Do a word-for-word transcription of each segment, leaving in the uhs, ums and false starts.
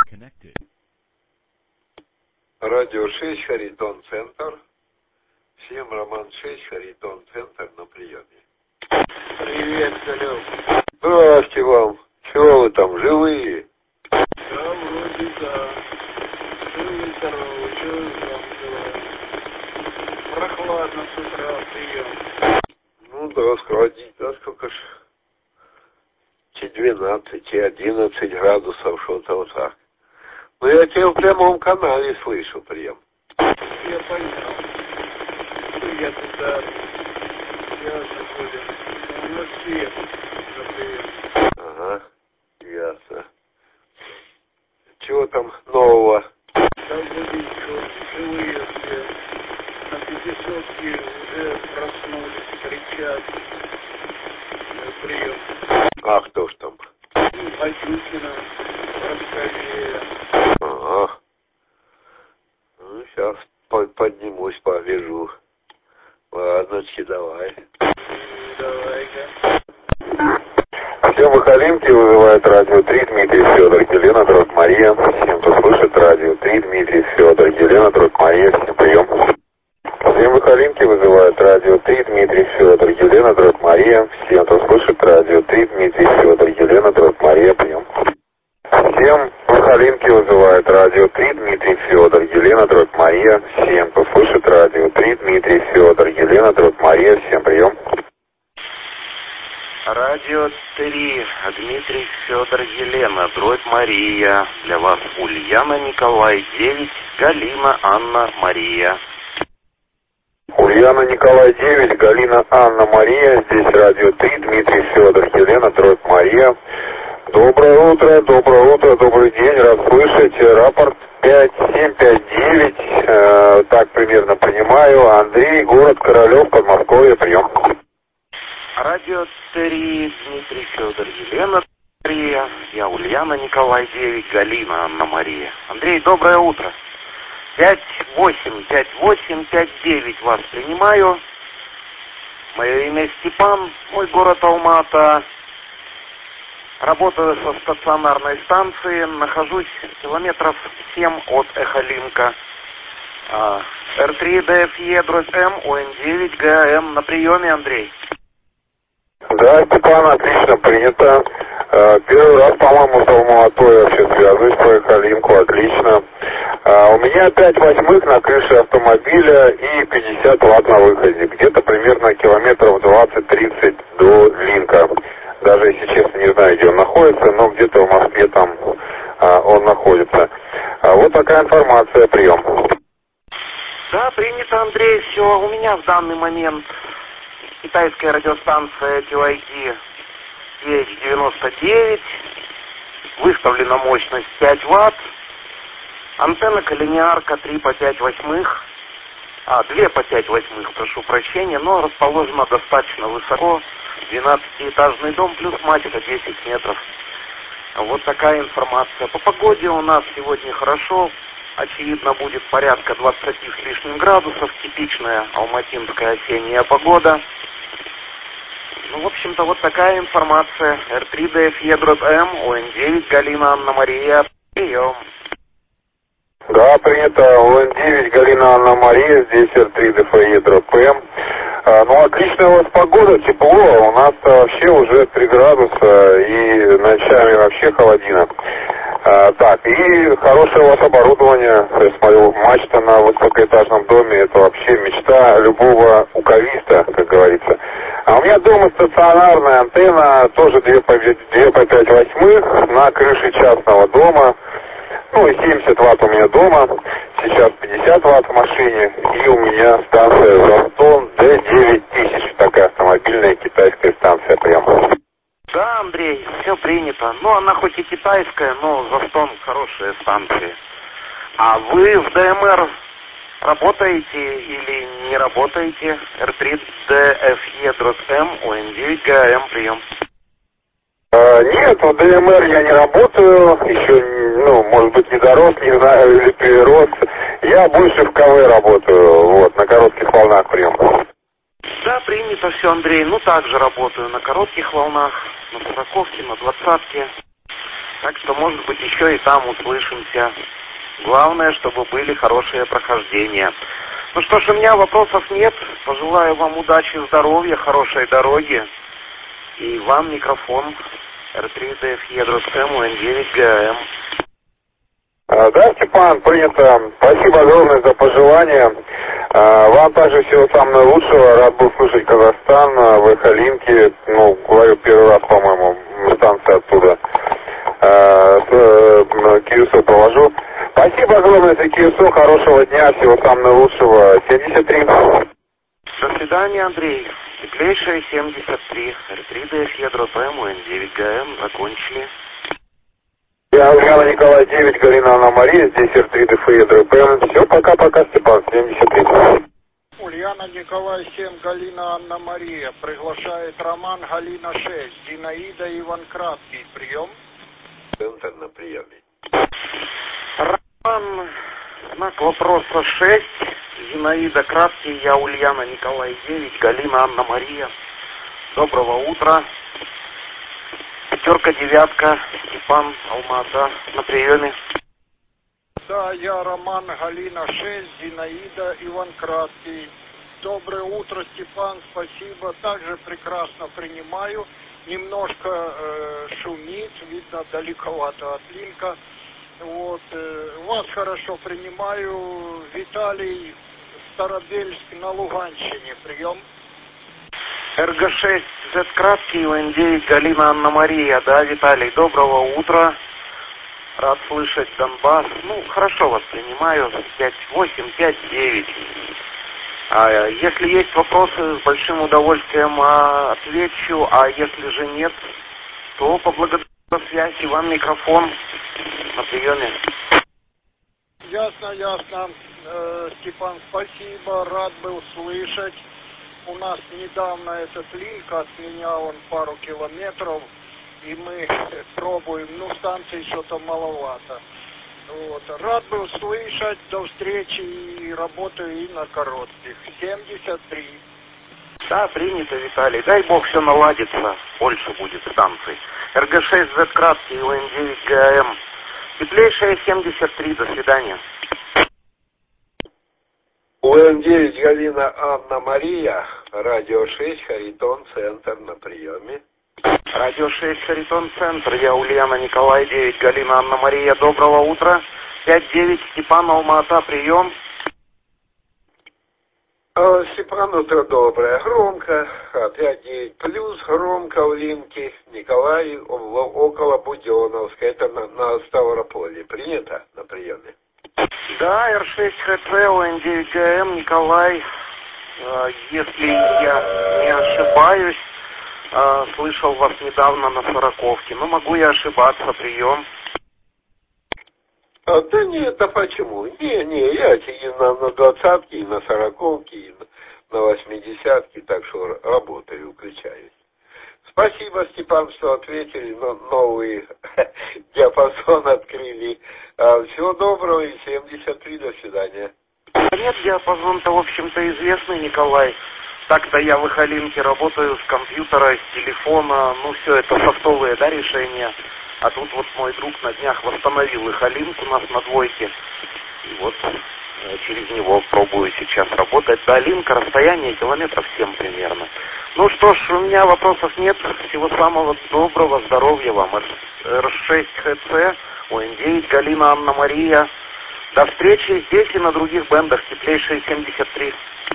Радио шесть, Харитон, центр. Всем Роман шесть, Харитон, центр на приеме. Привет, Салют. Здравствуйте вам. Чего вы там, живые? Да, вроде да. Живые, здоровые, чего вы там делаете? Прохладно с утра, прием. Ну да, сходить, да, сколько ж? Чи двенадцать, чи одиннадцать градусов, что-то вот так. Ну я тебя в прямом канале слышу, прием. Я понял. Я туда, я заходил. У нас свет за прием. Ага, ясно. Чего там нового? Да, вроде ничего, живые все. На пятисотке уже проснулись, кричат. Прием. А кто ж там? Матюкина, Расскажи. Ага. Ну, сейчас поднимусь, побежу. Ладночки, давай. Давай-ка. Всем Выхолинки вызывает радио три, Дмитрий Федор, Елена, Дрот Мария. Всем, кто слышит радио три, Дмитрий Федор, Елена, Дрот Мария. Всем прием. Всем Выхолинки вызывает радио три, Дмитрий Федор, Елена, Дрот Мария. Всем, кто слышит радио три, Дмитрий Федор, Елена, Дрот Мария. Прием. Всем Выхолинки вызывает радио три, Дмитрий Федор, Елена, Дрот Мария. Всем, кто слышит радио три, Дмитрий Федор, Елена, Дрот Мария. Всем прием. Радио три, Дмитрий Федор, Елена, Дрот Мария. Для вас Ульяна, Николай, девять, Галина, Анна, Мария. Ульяна, Николай, девять, Галина, Анна, Мария. Здесь радио три, Дмитрий Федор, Елена, Дрот Мария. Доброе утро, доброе утро, добрый день, рад слышать. Рапорт пять семь пять девять, э, так примерно понимаю. Андрей, город Королев, Подмосковье, прием. Радио три, Дмитрий Федор, Елена, Мария. Я Ульяна, Николай, девять, Галина, Анна, Мария. Андрей, доброе утро. пять восемь пять восемь пять девять вас принимаю. Мое имя Степан, мой город Алма-Ата. Работаю со стационарной станции, нахожусь километров семь от Эхолинка. эр три дэ эф е дробь эм, о эн девять гэ а эм на приеме, Андрей. Да, Степан, отлично принято. Первый раз, по-моему, с Алма-Атой вообще связываюсь по Эхолинку, отлично. У меня пять восьмых на крыше автомобиля и пятьдесят ватт на выходе. Где-то примерно километров двадцать-тридцать до Линка. Даже если честно не знаю, где он находится, но где-то в Москве там а, он находится. А вот такая информация, прием. Да, принято, Андрей, все. У меня в данный момент китайская радиостанция кью ай ди девять девяносто девять. Выставлена мощность пять ватт. Антенна коллинеарка три по пять восьмых. А, два по пять восьмых, прошу прощения, но расположена достаточно высоко. двенадцатиэтажный дом плюс мачта десять метров. Вот такая информация. По погоде у нас сегодня хорошо. Очевидно, будет порядка двадцати с лишним градусов. Типичная алматинская осенняя погода. Ну, в общем-то, вот такая информация. эр три дэ эф е дробь эм, о эн девять, Галина, Анна, Мария. Прием. Да, принято. о эн девять, Галина, Анна, Мария. Здесь эр три дэ эф е дробь эм. А, ну, отличная у вас погода, тепло. У нас вообще уже три градуса и ночами вообще холодина. А, так, и хорошее у вас оборудование. Я смотрю, мачта на высокоэтажном доме. Это вообще мечта любого уковиста, как говорится. А у меня дома стационарная антенна, тоже два по пять восьмых на крыше частного дома. Ну и семьдесят ватт у меня дома, сейчас пятьдесят ватт в машине, и у меня станция Застон дэ девять тысяч, такая автомобильная китайская станция прямо. Да, Андрей, все принято. Ну, она хоть и китайская, но Застон хорошая станция. А вы в дэ эм эр работаете или не работаете? эр три дэ эф е дробь эм, о эн девять гэ а эм, прием. Нет, в дэ эм эр я не работаю, еще, ну, может быть, не дорос, не знаю, или перерос. Я больше в ка вэ работаю, вот, на коротких волнах прием. Да, принято все, Андрей. Ну, также работаю на коротких волнах, на сороковке, на двадцатке. Так что, может быть, еще и там услышимся. Главное, чтобы были хорошие прохождения. Ну что ж, у меня вопросов нет. Пожелаю вам удачи, здоровья, хорошей дороги. И вам микрофон эр три дэ эф Едрос М, эн девять гэ эм. А, да, Степан, принято. Спасибо огромное за пожелания. А, вам также всего самого лучшего. Рад был слышать Казахстан, в Эхолинке. Ну, говорю, первый раз, по-моему, станция оттуда. А, с, Киюсо провожу. Спасибо огромное за Киюсо. Хорошего дня, всего самого лучшего. семьдесят три. До свидания, Андрей. Теплейшая семьдесят три. эр три дэ эф Едрос М, эн девять гэ эм. Закончили. Я Ульяна Николай девять, Галина Анна Мария, здесь эр три дэ эф Едрос М. Все, пока-пока, Степан, семьдесят три. Ульяна Николай семь, Галина Анна Мария. Приглашает Роман, Галина шесть. Зинаида Иван Краткий. Прием. Центр на приеме. Роман, знак вопроса шесть. Зинаида Краткий, я Ульяна Николай девять, Галина Анна Мария. Доброго утра. Пятерка, девятка, Степан, Алма-Ата на приеме. Да, я Роман, Галина шесть, Зинаида Иван Краткий. Доброе утро, Степан, спасибо. Также прекрасно принимаю. Немножко э, шумит, видно, далековато от линка. Вот, э, вас хорошо принимаю. Виталий, Старобельск на Луганщине. Прием. эр гэ шесть, зет краткий, эн девять, Галина Анна Мария. Да, Виталий, доброго утра. Рад слышать Донбасс. Ну, хорошо вас принимаю. пять восемь, пять девять. А если есть вопросы, с большим удовольствием а, отвечу. А если же нет, то поблагодарю за связь. И вам микрофон на приеме. Ясно, ясно. Э, Степан, спасибо. Рад был слышать. У нас недавно этот линк, от меня он пару километров, и мы пробуем, ну, станции что-то маловато. Вот. Рад был слышать, до встречи, и работаю и на коротких. семьдесят три. Да, принято, Виталий. Дай бог все наладится, больше будет станций. эр гэ шесть, зет краткий, эн девять гэ эм. Теплейшая семьдесят три, до свидания. У эн девять Галина Анна Мария, радио шесть, Харитон, центр на приеме. Радио шесть, Харитон, центр. Я Ульяна Николай девять, Галина Анна Мария. Доброго утра. пять девять, Степан, Алма-Ата, прием. А, Степан, утро доброе. Громко. пять девять плюс, громко в линке. Николай, около Буденовска. Это на, на Ставрополе. Принято на приеме? Да, эр шесть хэ цэ, эн девять гэ эм, Николай. Если я не ошибаюсь, слышал вас недавно на сороковке. Но могу я ошибаться, прием. А, да нет, а почему? Не, не, я и на, на двадцатке, и на сороковке, и на восьмидесятке, так что работаю, включаюсь. Спасибо, Степан, что ответили, но новый диапазон открыли. Всего доброго и семьдесят три, до свидания. Нет, диапазон-то, в общем-то, известный, Николай. Так-то я в Эхолинке работаю с компьютера, с телефона, ну все это софтовые, да, решения. А тут вот мой друг на днях восстановил Эхолинк у нас на двойке. И вот через него пробую сейчас работать. До линка расстояние километров семь примерно. Ну что ж, у меня вопросов нет. Всего самого доброго, здоровья вам. эр шесть хэ цэ, эн девять, Галина Анна Мария. До встречи здесь и на других бендах. Теплейшие семьдесят три.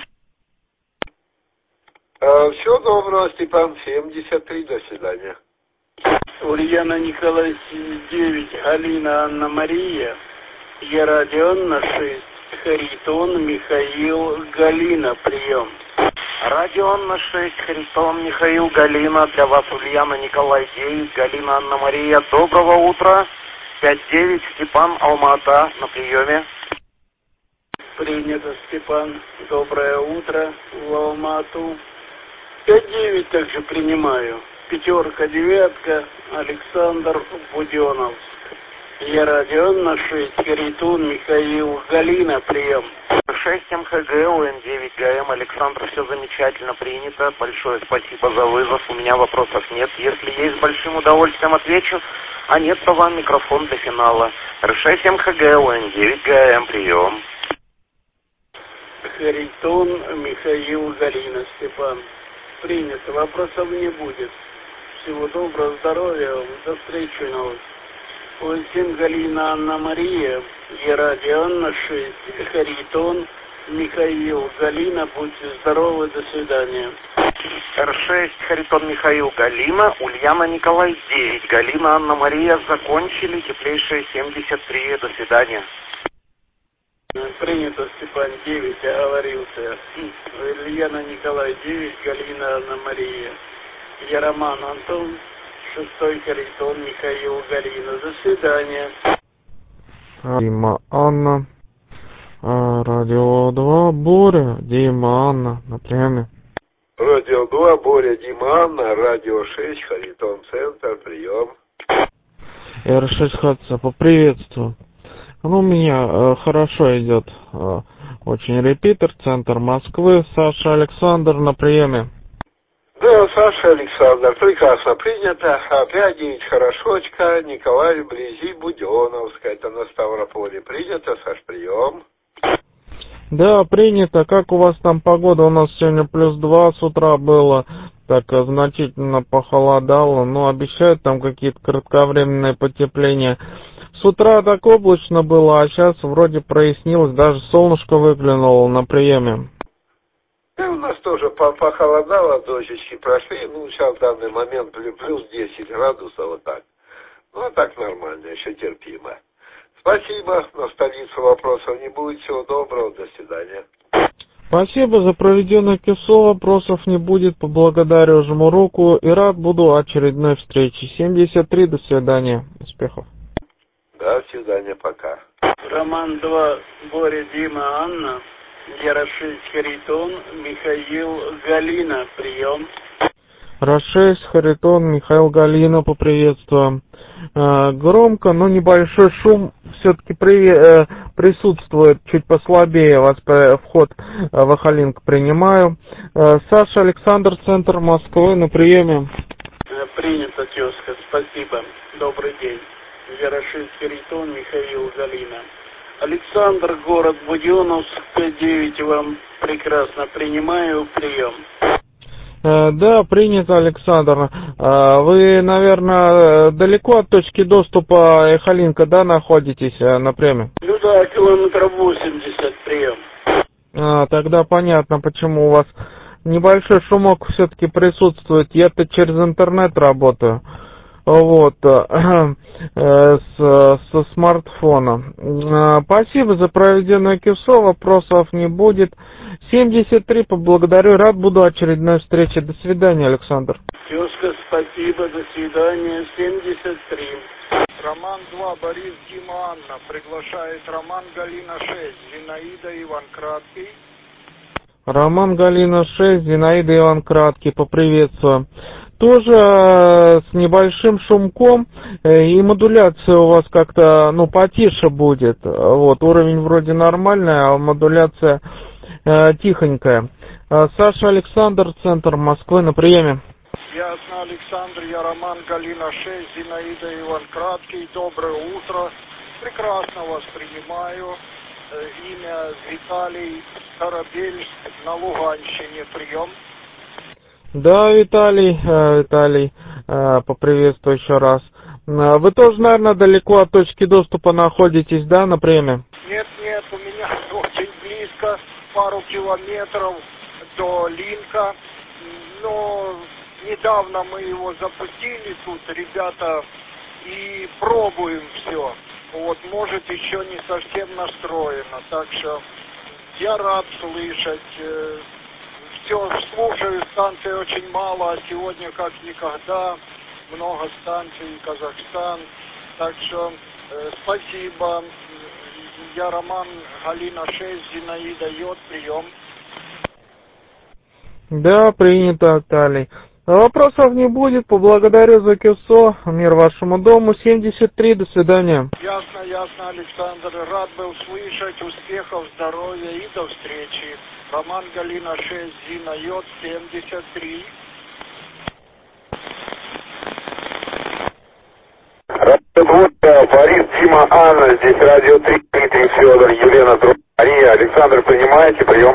Всего доброго, Степан, семьдесят три, до свидания. Ульяна Николай девять, Галина Анна Мария. Я Родион шесть, Харитон Михаил, Галина, прием. Родион шесть, Харитон Михаил, Галина. Для вас Ульяна Николай девять, Галина Анна Мария. Доброго утра. пять девять, Степан, Алма-Ата на приеме. Принято, Степан. Доброе утро в Алма-Ату. пять девять также принимаю. Пятерка, девятка, Александр, Буденовск. Я Родион шесть, Харитон Михаил, Галина, прием. шесть эм ха гэ о эн девять гэ эм. Александр, все замечательно принято. Большое спасибо за вызов. У меня вопросов нет. Если есть, с большим удовольствием отвечу. А нет, то вам микрофон для финала. эр шесть эм ха гэ о эн девять гэ эм, прием. Харитон Михаил, Галина, Степан. Принято. Вопросов не будет. Всего доброго, здоровья. До встречи на вас. восемь Галина Анна Мария, Еради Анна шесть, Харитон Михаил, Галина, будьте здоровы, до свидания. эр шесть, Харитон Михаил, Галина, Ульяна Николай девять, Галина Анна Мария, закончили, теплейшие семьдесят три, до свидания. Принято, Степан девять, оговорился. Ульяна Николай девять, Галина Анна Мария. Я Роман Антон, шестой Харитон Михаил, Галина. До свидания. Дима Анна. А, радио два, Боря, Дима Анна, на приеме. Радио два, Боря, Дима Анна, радио шесть, Харитон Центр, прием. эр шесть Хатса, поприветствую. Ну, у меня э, хорошо идет. Э, очень репитер, центр Москвы, Саша Александр на приеме. Да, Саша Александр, прекрасно принято. Опять девять хорошочка, Николай вблизи Буденовска, это на Ставрополе. Принято, Саш, прием. Да, принято. Как у вас там погода? У нас сегодня плюс два с утра было. Так, значительно похолодало. Но обещают там какие-то кратковременные потепления. С утра так облачно было, а сейчас вроде прояснилось. Даже солнышко выглянуло на приеме. И у нас тоже похолодало, дождички прошли. Ну, сейчас в данный момент плюс десять градусов, вот так. Ну, а так нормально, еще терпимо. Спасибо, на столицу вопросов не будет. Всего доброго, до свидания. Спасибо за проведенное КИСО, вопросов не будет. Поблагодарю, жму руку и рад буду очередной встрече. семьдесят три, до свидания, успехов. До свидания, пока. Роман два, Боря, Дима, Анна. Яра шесть, Харитон Михаил, Галина, прием. Рашесть, Харитон, Михаил, Галина, поприветствуем. Э, громко, но небольшой шум все-таки при, э, присутствует, чуть послабее. Вас э, вход э, в Ахалинк принимаю. Э, Саша Александр, центр Москвы, на приеме. Э, принято, тезка, спасибо. Добрый день. Яра шесть, Харитон Михаил, Галина. Александр, город Буденовск, девять, вам прекрасно принимаю, прием. Да, принято, Александр. Вы, наверное, далеко от точки доступа Эхалинка, да, находитесь на приеме? Ну да, километров восемьдесят, прием. А, тогда понятно, почему у вас небольшой шумок все-таки присутствует. Я-то через интернет работаю. Вот, с, со смартфона. Спасибо за проведенное КИСО, вопросов не будет. семьдесят три, поблагодарю, рад буду очередной встрече. До свидания, Александр. Тезка, спасибо, до свидания, семьдесят три. Роман два, Борис, Дима, Анна. Приглашает Роман, Галина шесть, Зинаида, Иван Краткий. Роман, Галина шесть, Зинаида, Иван Краткий, поприветствую. Тоже э, с небольшим шумком, э, и модуляция у вас как-то, ну, потише будет. Вот, уровень вроде нормальный, а модуляция э, тихонькая. Э, Саша Александр, центр Москвы, на приеме. Ясно, Александр, я Роман, Галина шесть, Зинаида, Иван Краткий. Доброе утро. Прекрасно вас принимаю. Э, имя Виталий, Корабельск, на Луганщине. Прием. Да, Виталий, Виталий, поприветствую еще раз. Вы тоже, наверное, далеко от точки доступа находитесь, да, на приеме? Нет, нет, у меня очень близко, пару километров до Линка. Но недавно мы его запустили тут, ребята, и пробуем все. Вот, может, еще не совсем настроено, так что я рад слышать. Все, слушаю, станций очень мало, а сегодня как никогда много станций, Казахстан. Так что э, спасибо. Я Роман, Галина шесть, Зинаида Йод, прием. Да, принято, Виталий. Вопросов не будет. Поблагодарю за КИВСО. Мир вашему дому. семьдесят три. До свидания. Ясно, ясно, Александр. Рад был слышать. Успехов, здоровья и до встречи. Роман Галина шесть, Зина Йод семьдесят три. Борис, Дима, Анна, здесь радио три, Дмитрий, Федор, Елена, Дробь, Мария. Александр, принимаете прием?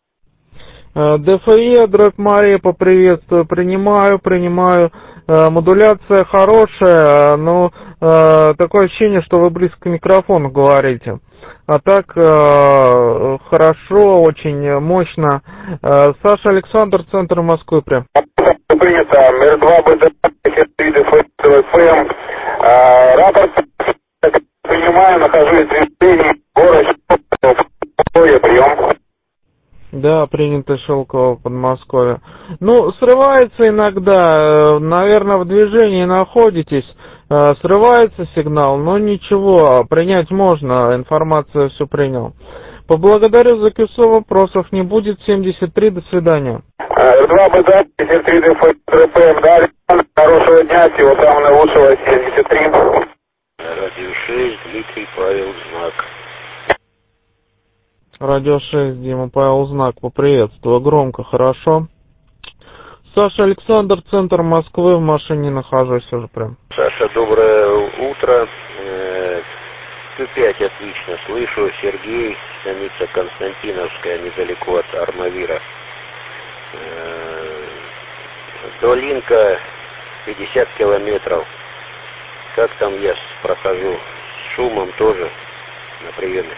ДФИ, Дробь, Мария, поприветствую. Принимаю, принимаю. Модуляция хорошая, но такое ощущение, что вы близко к микрофону говорите. А так хорошо, очень мощно. Саша, Александр, центр Москвы прям. Принято. Мэр два БД, ДФМ. Рапорт принимаю, нахожусь в движении, город прием. Да, принято, Шелково, Подмосковье. Ну, срывается иногда, наверное, в движении находитесь, срывается сигнал, но ничего, принять можно, информацию все принял. Поблагодарю за КИВСО, вопросов не будет, семьдесят три, до свидания. два БД, семьдесят три ДФМ, да, хорошего дня, всего самого наилучшего, семьдесят три. Радио шесть, Дмитрий, Павел, Знак. Радио шесть, Дима, Павел, Знак, поприветствую, громко, хорошо. Саша, Александр, центр Москвы, в машине нахожусь уже прям. Саша, доброе утро. Q пять отлично слышу. Сергей, станица Константиновская, недалеко от Армавира. До Линка пятьдесят километров. Как там я прохожу? С шумом тоже на приеме.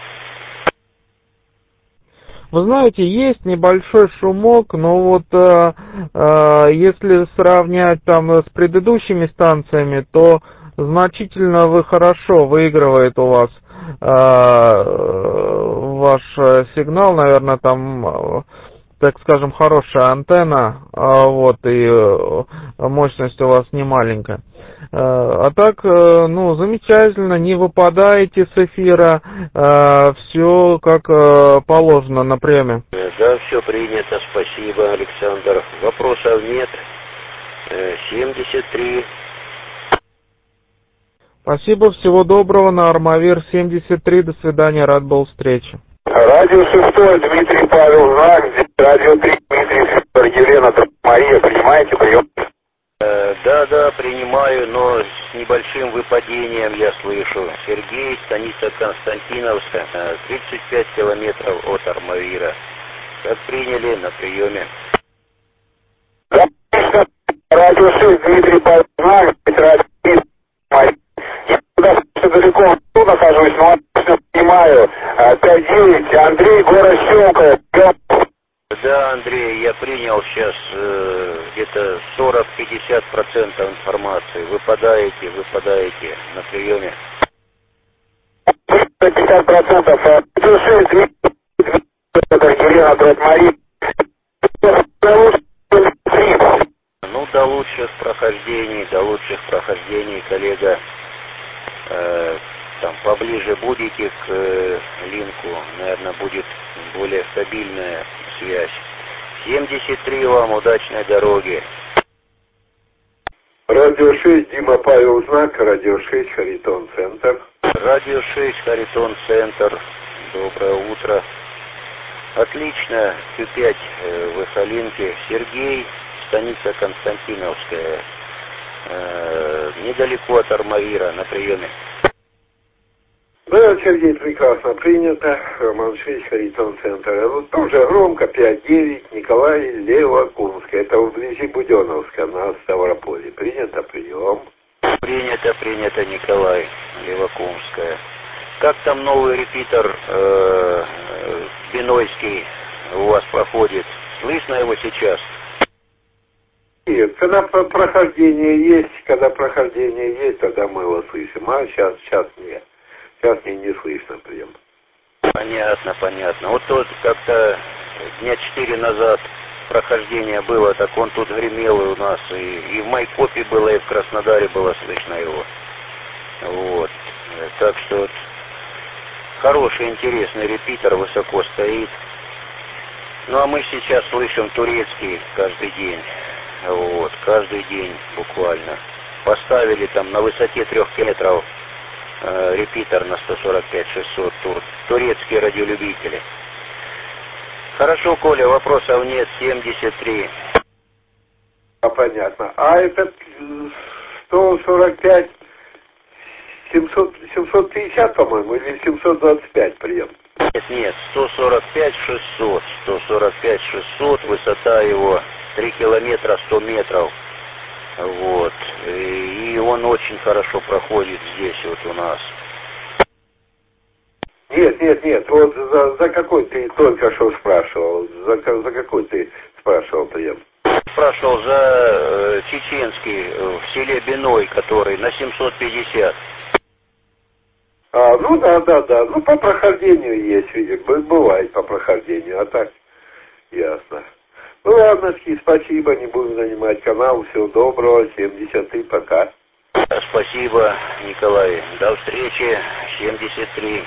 Вы знаете, есть небольшой шумок, но вот э, э, если сравнять там с предыдущими станциями, то значительно вы хорошо выигрывает у вас э, ваш сигнал, наверное, там, э, так скажем, хорошая антенна, э, вот, и э, мощность у вас не маленькая. А так, ну, замечательно, не выпадаете с эфира, все как положено на приеме. Да, все принято, спасибо, Александр. Вопросов нет. семьдесят три. Спасибо, всего доброго, на Армавир семьдесят три, до свидания, рад был встрече. Радио шестой, Дмитрий, Павел, Знак, здесь радио три, Дмитрий, Федор, Елена, Дробь, Мария, принимаете прием? Да, да, принимаю, но с небольшим выпадением я слышу. Сергей, станица Константиновская, тридцать пять километров от Армавира. Как приняли, на приеме. Да, радио шесть, Дмитрий, Павел, Знак, здесь радио три, Мария. Я туда далеко нахожусь, но отлично понимаю. пять девять, Андрей, город Щелково. Да, Андрей, я принял сейчас э, где-то сорок-пятьдесят процентов информации. Выпадаете, выпадаете на приеме. пятьдесят процентов. Елена, Дробь, Мария. Ну, до лучших прохождений, до лучших прохождений, коллега. Э, там поближе будете к э, линку, наверное, будет более стабильная связь. семьдесят три вам, удачной дороги. Радио шесть, Дима, Павел, Знак, Радио шесть, Харитон, Центр. Радио шесть, Харитон, Центр. Доброе утро. Отлично, Q пять э, в Эхолинке. Сергей, станица Константиновская. Э, недалеко от Армавира, на приеме. Да, Сергей, прекрасно принято. Роман шесть, Харитон, Центр. Вот тоже громко, пять девять, Николай, Левокумская. Это вблизи Буденовска, на Ставрополе. Принято, прием. Принято, принято, Николай, Левокумская. Как там новый репитер э, Бинойский у вас проходит? Слышно его сейчас? Нет, когда прохождение есть, когда прохождение есть, тогда мы его слышим. А сейчас, сейчас нет. Сейчас мне не слышно прием. Понятно, понятно. Вот тут как-то дня четыре назад прохождение было, так он тут гремел у нас, и, и в Майкопе было, и в Краснодаре было слышно его. Вот. Так что вот, хороший, интересный репитер, высоко стоит. Ну а мы сейчас слышим турецкий каждый день. вот, каждый день буквально. Поставили там на высоте трех метров э, репитер на сто сорок пять шестьсот, тур, турецкие радиолюбители. Хорошо, Коля, вопросов нет, семьдесят три. А, понятно. А этот сто сорок пять, семьсот, семьсот пятьдесят, по-моему, или семьсот двадцать пять прием? Нет, нет, сто сорок пять шестьсот, сто сорок пять шестьсот, высота его три километра сто метров, вот, и он очень хорошо проходит здесь вот у нас. Нет, нет, нет, вот за, за какой ты только что спрашивал, за, за какой ты спрашивал прием? Спрашивал за э, чеченский э, в селе Биной, который на семьсот пятьдесят. А, ну да, да, да, ну по прохождению есть, видишь, бывает по прохождению, а так, ясно. Ну ладно, спасибо, не будем занимать канал, всего доброго, семьдесят три, пока. Спасибо, Николай, до встречи, семьдесят три.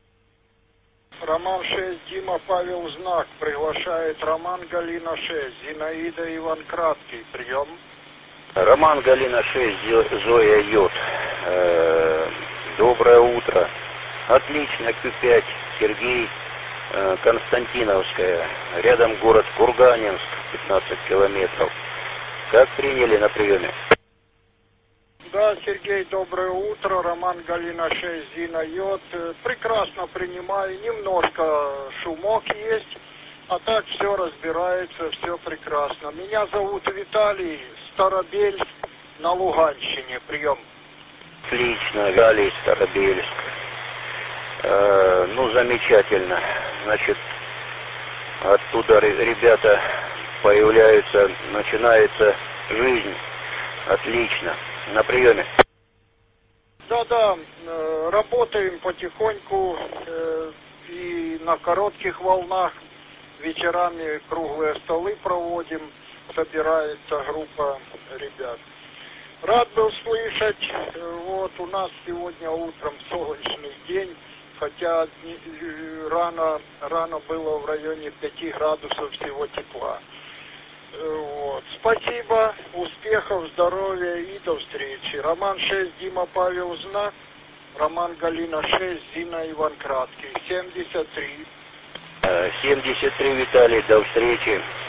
Роман шесть, Дима, Павел Знак, приглашает Роман, Галина шесть, Зинаида, Иван Краткий, прием. Роман, Галина шесть, Зоя Йод. Э, доброе утро. Отлично, Q пять, Сергей, э, Константиновская, рядом город Курганинск, пятнадцать километров. Как приняли на приеме? Да, Сергей, доброе утро. Роман, Галина шесть, Зина Йод. Прекрасно принимаю. Немножко шумок есть, а так все разбирается, все прекрасно. Меня зовут Виталий, Старобельск, на Луганщине. Прием. Отлично, Виталий, Старобельск. Э, ну, замечательно. Значит, оттуда ребята появляются, начинается жизнь. Отлично. На приеме. Да-да, э, работаем потихоньку э, и на коротких волнах. Вечерами круглые столы проводим. Собирается группа ребят. Рад был слышать. Э, вот у нас сегодня утром солнечный день. Хотя э, рано, рано было в районе пяти градусов всего тепла. Вот. Спасибо, успехов, здоровья и до встречи. Роман шесть, Дима, Павел Знак. Роман, Галина шесть, Зина, Иван Краткий. семьдесят три. семьдесят три, Виталий, до встречи.